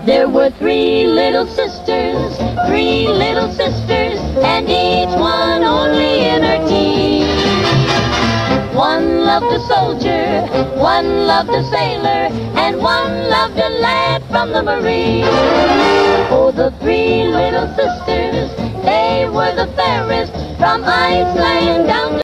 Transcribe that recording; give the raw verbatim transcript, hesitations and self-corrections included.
There were three little sisters, three little sisters, and each one only in her teens. One loved a soldier, one loved a sailor, and one loved a lad from the Marines. Oh, the three little sisters, they were the fairest, from Iceland down to